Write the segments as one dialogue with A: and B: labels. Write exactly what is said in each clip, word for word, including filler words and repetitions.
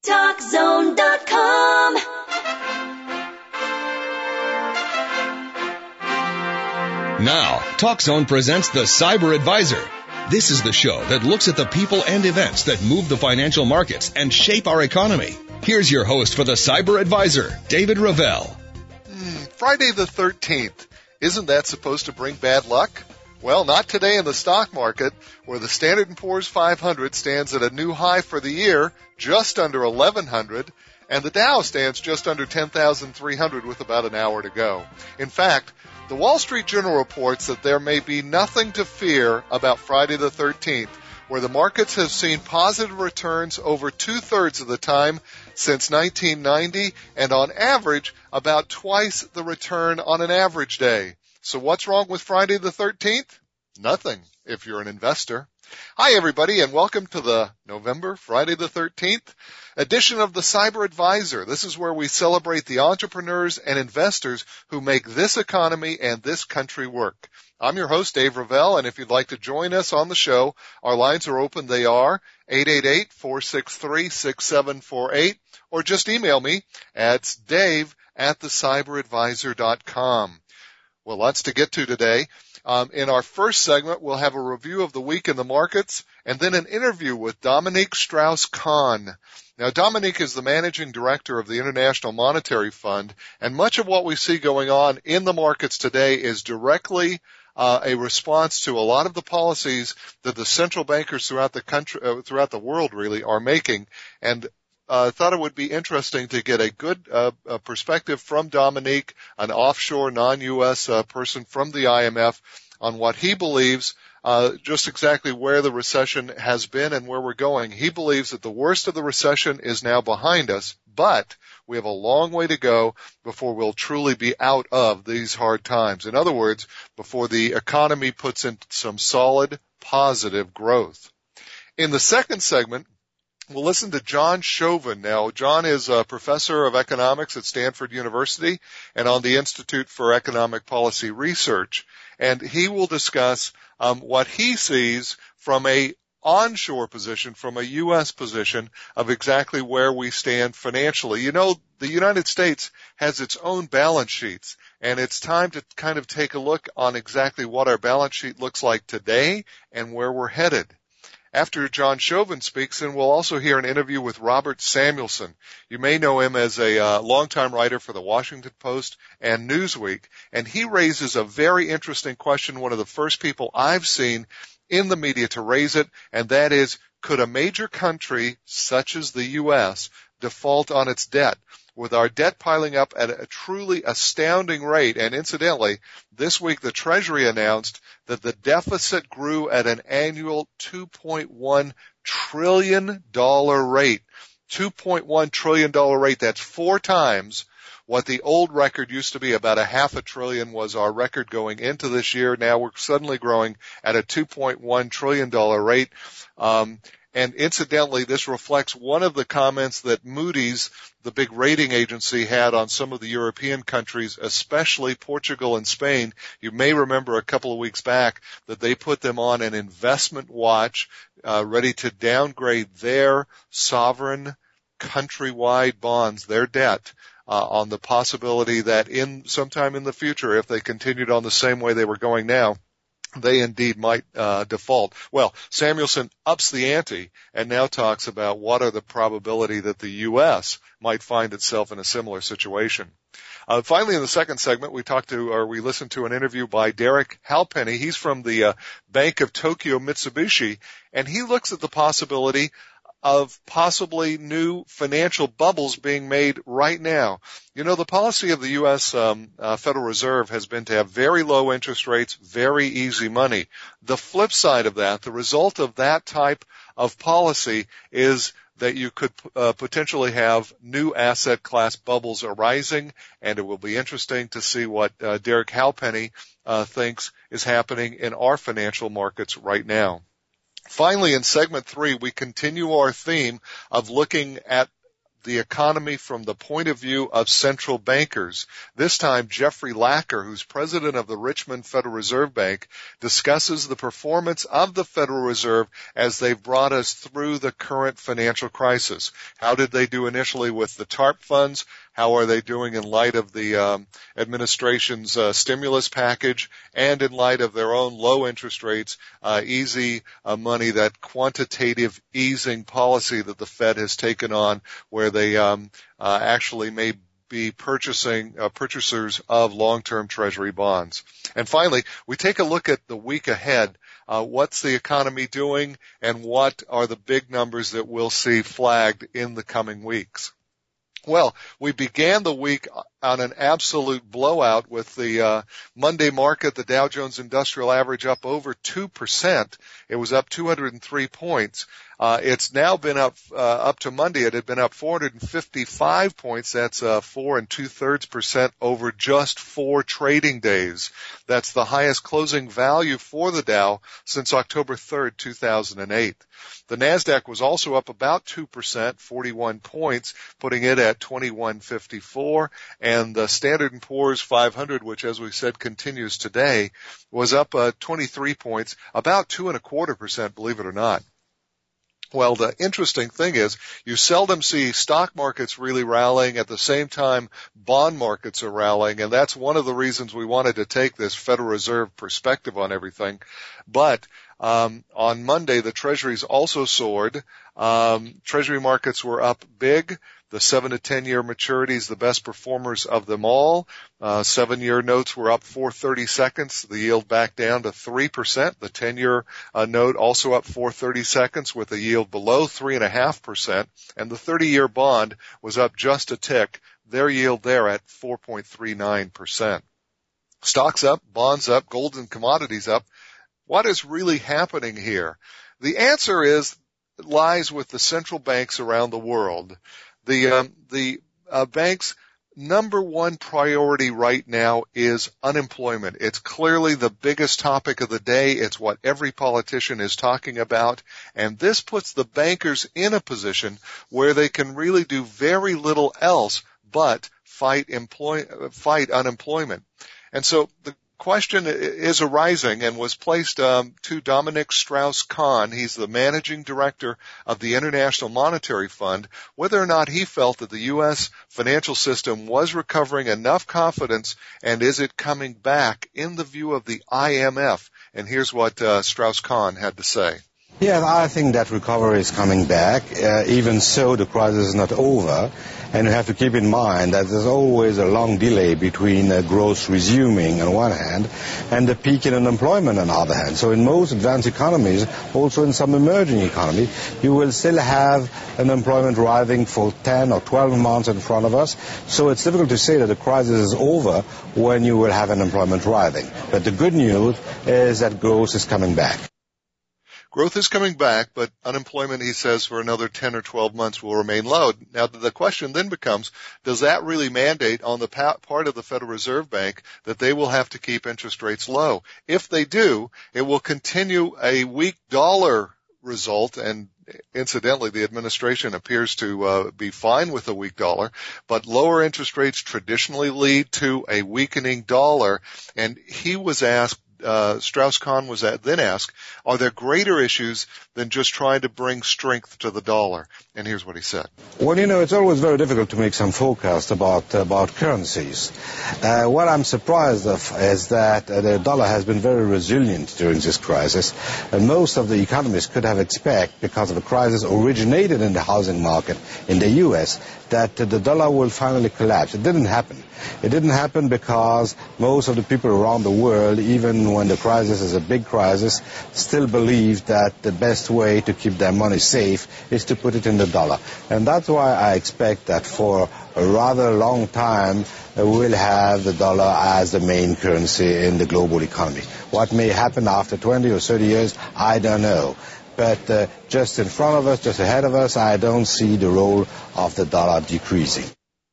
A: talk zone dot com.
B: Now, TalkZone presents the Cyber Advisor. This is the show that looks at the people and events that move the financial markets and shape our economy. Here's your host for the Cyber Advisor, David Ravel.
C: Mm, Friday the thirteenth. Isn't that supposed to bring bad luck? Well, not today in the stock market, where the Standard and Poor's five hundred stands at a new high for the year, just under eleven hundred, and the Dow stands just under ten thousand three hundred with about an hour to go. In fact, the Wall Street Journal reports that there may be nothing to fear about Friday the thirteenth, where the markets have seen positive returns over two-thirds of the time since nineteen ninety, and on average, about twice the return on an average day. So what's wrong with Friday the thirteenth? Nothing, if you're an investor. Hi, everybody, and welcome to the November, Friday the thirteenth edition of the Cyber Advisor. This is where we celebrate the entrepreneurs and investors who make this economy and this country work. I'm your host, Dave Ravel, and if you'd like to join us on the show, our lines are open. They are eight eight eight, four six three, six seven four eight, or just email me at dave at the cyber advisor dot com. Well, lots to get to today. Um, in our first segment, we'll have a review of the week in the markets and then an interview with Dominique Strauss-Kahn. Now, Dominique is the managing director of the International Monetary Fund, and much of what we see going on in the markets today is directly uh, a response to a lot of the policies that the central bankers throughout the country, uh, throughout the world really are making. And I uh, thought it would be interesting to get a good uh, uh, perspective from Dominique, an offshore non-U S uh, person from the I M F, on what he believes, uh, just exactly where the recession has been and where we're going. He believes that the worst of the recession is now behind us, but we have a long way to go before we'll truly be out of these hard times. In other words, before the economy puts in some solid, positive growth. In the second segment, we'll listen to John Shoven. Now, John is a professor of economics at Stanford University and on the Institute for Economic Policy Research. And he will discuss um, what he sees from a onshore position, from a U S position of exactly where we stand financially. You know, the United States has its own balance sheets, and it's time to kind of take a look on exactly what our balance sheet looks like today and where we're headed. After John Shoven speaks, and we'll also hear an interview with Robert Samuelson. You may know him as a uh, longtime writer for the Washington Post and Newsweek, and he raises a very interesting question, one of the first people I've seen in the media to raise it, and that is, could a major country such as the U S default on its debt? With our debt piling up at a truly astounding rate, and incidentally, this week the Treasury announced that the deficit grew at an annual two point one trillion dollars rate. two point one trillion dollars rate, that's four times what the old record used to be. About a half a trillion was our record going into this year. Now we're suddenly growing at a two point one trillion dollars rate. Um, And incidentally, this reflects one of the comments that Moody's, the big rating agency, had on some of the European countries, especially Portugal and Spain. You may remember a couple of weeks back that they put them on an investment watch, uh, ready to downgrade their sovereign countrywide bonds, their debt, uh, on the possibility that in sometime in the future, if they continued on the same way they were going now, they indeed might uh, default. Well, Samuelson ups the ante and now talks about what are the probability that the U S might find itself in a similar situation. Uh, finally, in the second segment, we talked to, or we listened to an interview by Derek Halpenny. He's from the uh, Bank of Tokyo Mitsubishi, and he looks at the possibility of possibly new financial bubbles being made right now. You know, the policy of the U S Um, uh, Federal Reserve has been to have very low interest rates, very easy money. The flip side of that, the result of that type of policy is that you could uh, potentially have new asset class bubbles arising, and it will be interesting to see what uh, Derek Halpenny uh, thinks is happening in our financial markets right now. Finally, in segment three, we continue our theme of looking at the economy from the point of view of central bankers. This time, Jeffrey Lacker, who's president of the Richmond Federal Reserve Bank, discusses the performance of the Federal Reserve as they've brought us through the current financial crisis. How did they do initially with the TARP funds? How are they doing in light of the um, administration's uh, stimulus package and in light of their own low interest rates, uh, easy uh, money, that quantitative easing policy that the Fed has taken on, where they um, uh, actually may be purchasing uh, purchasers of long-term Treasury bonds. And finally, we take a look at the week ahead. Uh, what's the economy doing, and what are the big numbers that we'll see flagged in the coming weeks? Well, we began the week on an absolute blowout with the uh, Monday market, the Dow Jones Industrial Average, up over two percent. It was up two hundred three points. Uh, it's now been up, uh, up to Monday. It had been up four hundred fifty-five points. That's, uh, four and two thirds percent over just four trading days. That's the highest closing value for the Dow since October third, two thousand eight. The NASDAQ was also up about two percent, forty-one points, putting it at twenty-one fifty-four. And the Standard and Poor's five hundred, which, as we said, continues today, was up, uh, twenty-three points, about two and a quarter percent, believe it or not. Well, the interesting thing is you seldom see stock markets really rallying at the same time bond markets are rallying, and that's one of the reasons we wanted to take this Federal Reserve perspective on everything. But um, on Monday, the Treasuries also soared. Um, Treasury markets were up big. The seven to ten year maturities, the best performers of them all. Uh, seven year notes were up four thirty seconds. The yield back down to three percent. The ten year uh, note also up four thirty seconds with a yield below three point five percent. And the thirty year bond was up just a tick. Their yield there at four point three nine percent. Stocks up, bonds up, gold and commodities up. What is really happening here? The answer is lies with the central banks around the world. The um, the uh, bank's number one priority right now is unemployment. It's clearly the biggest topic of the day. It's what every politician is talking about. And this puts the bankers in a position where they can really do very little else but fight employ- fight unemployment. And so the question is arising and was placed um, to Dominic Strauss-Kahn. He's the managing director of the International Monetary Fund, whether or not he felt that the U S financial system was recovering enough confidence, and is it coming back in the view of the I M F. And here's what uh, Strauss-Kahn had to say.
D: Yes, I think that recovery is coming back. Uh, even so, the crisis is not over. And you have to keep in mind that there's always a long delay between uh, growth resuming on one hand and the peak in unemployment on the other hand. So in most advanced economies, also in some emerging economies, you will still have unemployment rising for ten or twelve months in front of us. So it's difficult to say that the crisis is over when you will have unemployment rising. But the good news is that growth is coming back.
C: Growth is coming back, but unemployment, he says, for another ten or twelve months will remain low. Now, the question then becomes, does that really mandate on the part of the Federal Reserve Bank that they will have to keep interest rates low? If they do, it will continue a weak dollar result, and incidentally, the administration appears to uh, be fine with a weak dollar, but lower interest rates traditionally lead to a weakening dollar. And he was asked, Uh, Strauss-Kahn was at, then asked, are there greater issues than just trying to bring strength to the dollar? And here's what he said.
D: Well, you know, it's always very difficult to make some forecast about about currencies. Uh, what I'm surprised of is that uh, the dollar has been very resilient during this crisis. And most of the economists could have expected, because of the crisis originated in the housing market in the U S, that uh, the dollar will finally collapse. It didn't happen. It didn't happen because most of the people around the world, even when the crisis is a big crisis, still believe that the best way to keep their money safe is to put it in the dollar. And that's why I expect that for a rather long time, uh, we'll have the dollar as the main currency in the global economy. What may happen after twenty or thirty years, I don't know. But uh, just in front of us, just ahead of us, I don't see the role of the dollar decreasing.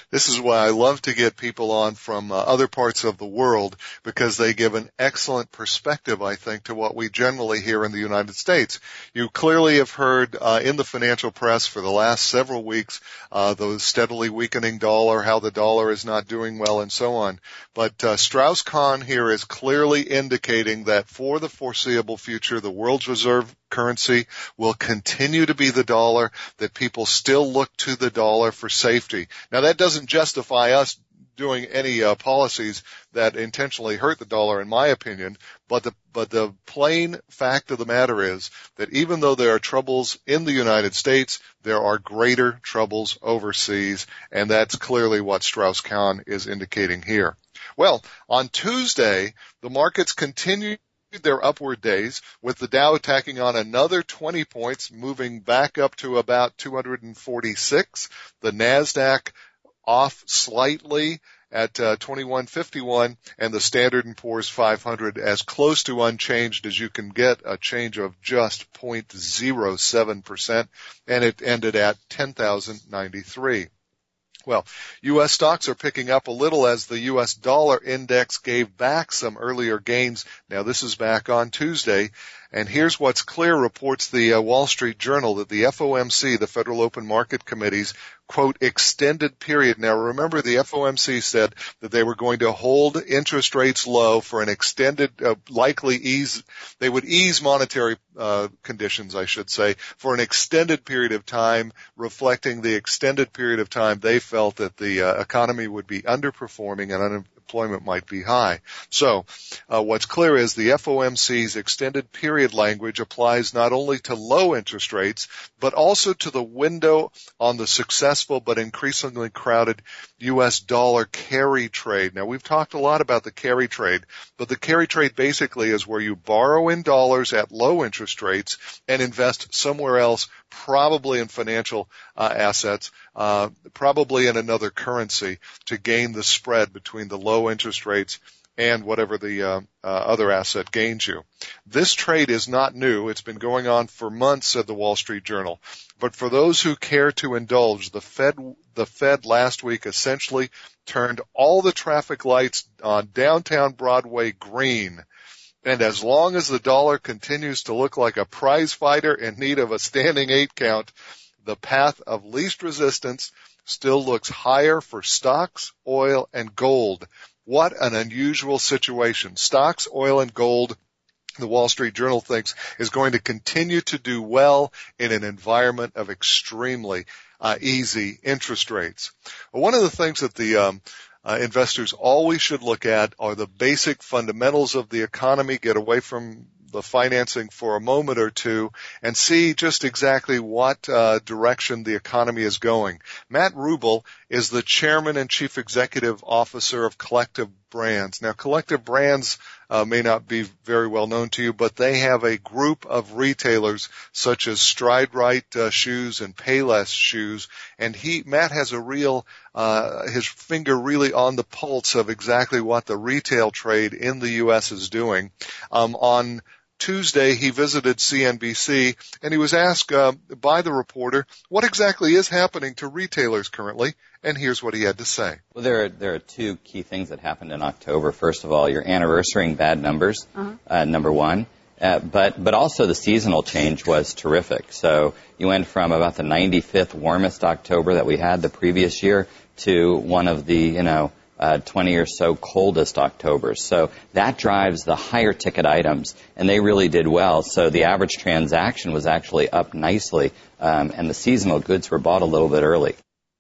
C: This is why I love to get people on from uh, other parts of the world, because they give an excellent perspective, I think, to what we generally hear in the United States. You clearly have heard uh, in the financial press for the last several weeks uh, the steadily weakening dollar, how the dollar is not doing well, and so on. But uh, Strauss-Kahn here is clearly indicating that for the foreseeable future, the world's reserve currency will continue to be the dollar, that people still look to the dollar for safety. Now, that doesn't justify us doing any uh, policies that intentionally hurt the dollar, in my opinion, but the but the plain fact of the matter is that even though there are troubles in the United States, there are greater troubles overseas, and that's clearly what Strauss-Kahn is indicating here. Well, on Tuesday, the markets continued their upward days, with the Dow tacking on another twenty points, moving back up to about two hundred forty-six. The NASDAQ off slightly at uh, twenty-one fifty-one, and the Standard and Poor's five hundred as close to unchanged as you can get, a change of just zero point zero seven percent, and it ended at ten thousand ninety-three. Well, U S stocks are picking up a little as the U S dollar index gave back some earlier gains. Now, this is back on Tuesday. And here's what's clear, reports the uh, Wall Street Journal, that the F O M C, the Federal Open Market Committee's, quote, extended period. Now, remember, the F O M C said that they were going to hold interest rates low for an extended, uh, likely ease, they would ease monetary uh, conditions, I should say, for an extended period of time, reflecting the extended period of time they felt that the uh, economy would be underperforming and unemployment Employment might be high. So uh, what's clear is the F O M C's extended period language applies not only to low interest rates, but also to the window on the successful but increasingly crowded U S dollar carry trade. Now, we've talked a lot about the carry trade, but the carry trade basically is where you borrow in dollars at low interest rates and invest somewhere else, probably in financial uh, assets, uh, probably in another currency, to gain the spread between the low interest rates and whatever the uh, uh, other asset gains you. This trade is not new. It's been going on for months, said the Wall Street Journal. But for those who care to indulge, the Fed, the Fed last week essentially turned all the traffic lights on downtown Broadway green. And as long as the dollar continues to look like a prize fighter in need of a standing eight count, the path of least resistance still looks higher for stocks, oil, and gold. What an unusual situation. Stocks, oil, and gold, the Wall Street Journal thinks, is going to continue to do well in an environment of extremely uh, easy interest rates. Well, one of the things that the um, uh, investors always should look at are the basic fundamentals of the economy, get away from the financing for a moment or two, and see just exactly what uh, direction the economy is going. Matt Rubel is the chairman and chief executive officer of Collective Brands. Now, Collective Brands uh, may not be very well known to you, but they have a group of retailers such as Stride Right uh, shoes and Payless shoes, and he, Matt has a real, uh, his finger really on the pulse of exactly what the retail trade in the U S is doing. Um, on Tuesday, he visited C N B C, and he was asked uh, by the reporter what exactly is happening to retailers currently, and here's what he had to say.
E: Well, there are, there are two key things that happened in October. First of all, you're anniversarying bad numbers, uh-huh. uh, number one. Uh, but but also the seasonal change was terrific. So you went from about the ninety-fifth warmest October that we had the previous year to one of the, you know, Uh, twenty or so coldest Octobers. So that drives the higher ticket items, and they really did well. So the average transaction was actually up nicely, um, and the seasonal goods were bought a little bit early.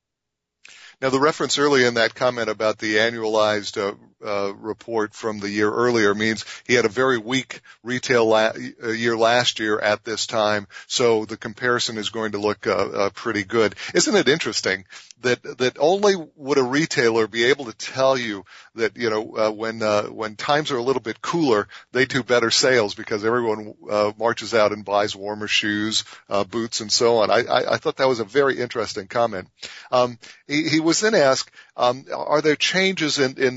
C: Now, the reference earlier in that comment about the annualized uh, uh, report from the year earlier means he had a very weak retail la- year last year at this time, so the comparison is going to look uh, uh, pretty good. Isn't it interesting that that only would a retailer be able to tell you that, you know, uh, when uh, when times are a little bit cooler, they do better sales because everyone uh, marches out and buys warmer shoes, uh, boots, and so on. I, I, I thought that was a very interesting comment. Um, he, he was then asked, um, are there changes in, in the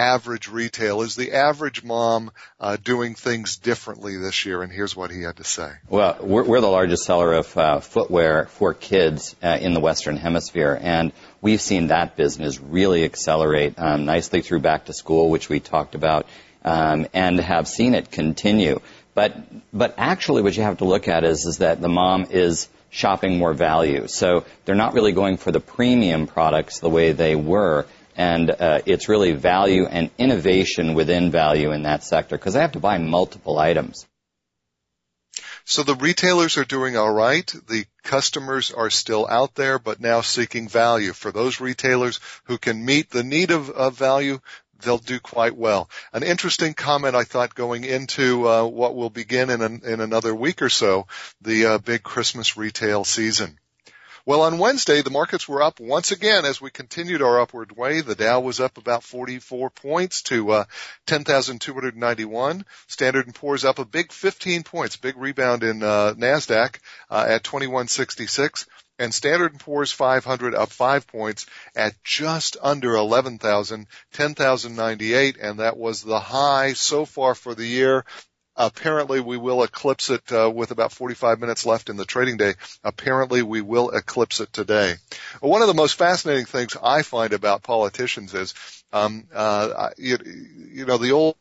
C: average retail? Is the average mom uh, doing things differently this year? And here's what he had to say.
E: Well, we're, we're the largest seller of uh, footwear for kids uh, in the Western Hemisphere, and we've seen that business really accelerate um, nicely through back to school, which we talked about, um, and have seen it continue. But but actually what you have to look at is, is that the mom is shopping more value. So they're not really going for the premium products the way they were. And uh, it's really value and innovation within value in that sector, because they have to buy multiple items.
C: So the retailers are doing all right. The customers are still out there, but now seeking value. For those retailers who can meet the need of, of value, they'll do quite well. An interesting comment, I thought, going into uh, what will begin in, an, in another week or so, the uh, big Christmas retail season. Well, on Wednesday, the markets were up once again as we continued our upward way. The Dow was up about forty-four points to uh, ten thousand two hundred ninety-one. Standard and Poor's up a big fifteen points, big rebound in uh, NASDAQ uh, at twenty-one sixty-six. And Standard and Poor's five hundred up five points at just under eleven thousand, ten thousand ninety-eight, and that was the high so far for the year. Apparently, we will eclipse it uh, with about forty-five minutes left in the trading day. Apparently, we will eclipse it today. Well, one of the most fascinating things I find about politicians is, um, uh, you, you know, the old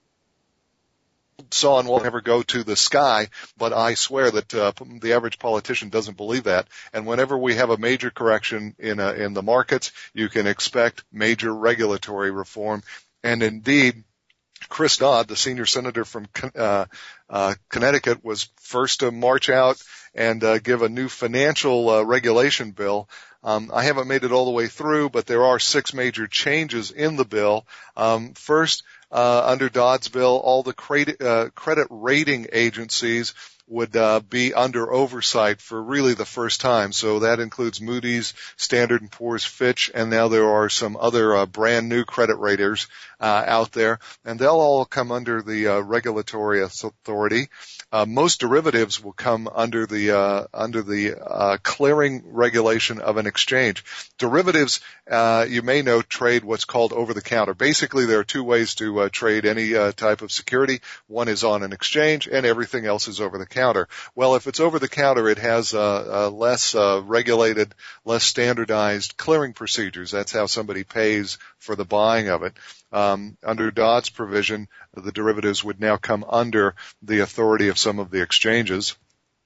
C: song will never go to the sky, but I swear that uh, the average politician doesn't believe that. And whenever we have a major correction in a, in the markets, you can expect major regulatory reform. And indeed, Chris Dodd, the senior senator from uh, uh, Connecticut, was first to march out and uh, give a new financial uh, regulation bill. Um, I haven't made it all the way through, but there are six major changes in the bill. Um, first, uh, under Dodd's bill, all the credit, uh, credit rating agencies would uh, be under oversight for really the first time. So that includes Moody's, Standard and Poor's, Fitch, and now there are some other uh, brand new credit raters uh, out there, and they'll all come under the uh, regulatory authority. Uh, most derivatives will come under the uh, under the uh, clearing regulation of an exchange. Derivatives, uh, you may know, trade what's called over-the-counter. Basically, there are two ways to uh, trade any uh, type of security. One is on an exchange, and everything else is over-the-counter. Well, if it's over-the-counter, it has uh, uh, less uh, regulated, less standardized clearing procedures. That's how somebody pays for the buying of it. Um, under Dodd's provision, the derivatives would now come under the authority of some of the exchanges.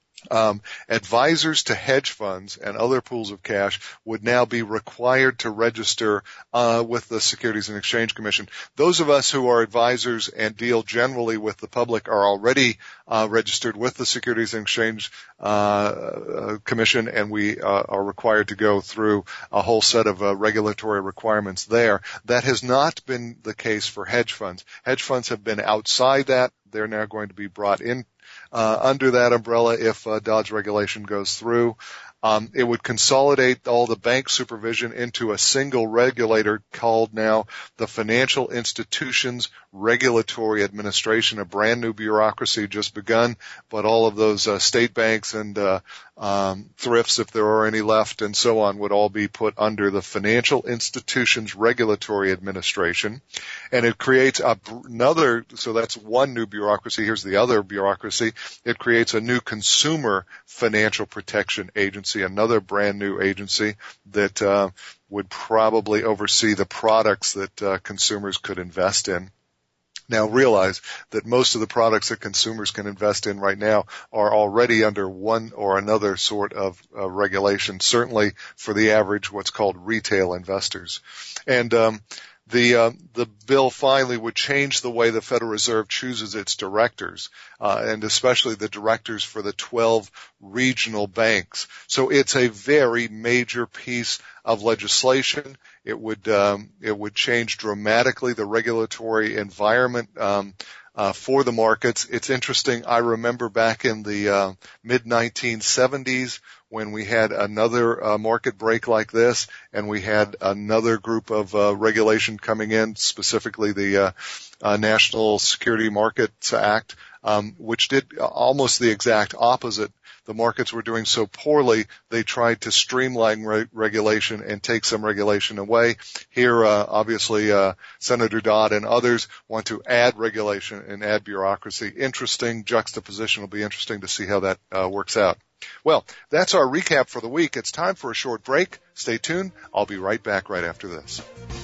C: Um, advisors to hedge funds and other pools of cash would now be required to register uh, with the Securities and Exchange Commission. Those of us who are advisors and deal generally with the public are already uh, registered with the Securities and Exchange uh, uh, Commission, and we uh, are required to go through a whole set of uh, regulatory requirements there. That has not been the case for hedge funds. Hedge funds have been outside that. They're now going to be brought in Uh, under that umbrella if uh, Dodd's regulation goes through. Um, it would consolidate all the bank supervision into a single regulator called now the Financial Institutions Regulatory Administration, a brand new bureaucracy just begun, but all of those uh, state banks and uh, um, thrifts, if there are any left, and so on, would all be put under the Financial Institutions Regulatory Administration. And it creates a, another, so that's one new bureaucracy. Here's the other bureaucracy. It creates a new Consumer Financial Protection Agency, another brand new agency that uh, would probably oversee the products that uh, consumers could invest in. Now realize that most of the products that consumers can invest in right now are already under one or another sort of uh, regulation, certainly for the average what's called retail investors. And um, The uh, the bill finally would change the way the Federal Reserve chooses its directors, uh, and especially the directors for the twelve regional banks. So it's a very major piece of legislation. It would um, it would change dramatically the regulatory environment um, uh, for the markets. It's interesting. I remember back in the uh, mid nineteen seventies. When we had another uh, market break like this, and we had another group of uh, regulation coming in, specifically the uh, uh, National Security Markets Act, um, which did almost the exact opposite. The markets were doing so poorly, they tried to streamline re- regulation and take some regulation away. Here, uh, obviously, uh, Senator Dodd and others want to add regulation and add bureaucracy. Interesting juxtaposition. Will be interesting to see how that uh, works out. Well, that's our recap for the week. It's time for a short break. Stay tuned. I'll be right back right after this.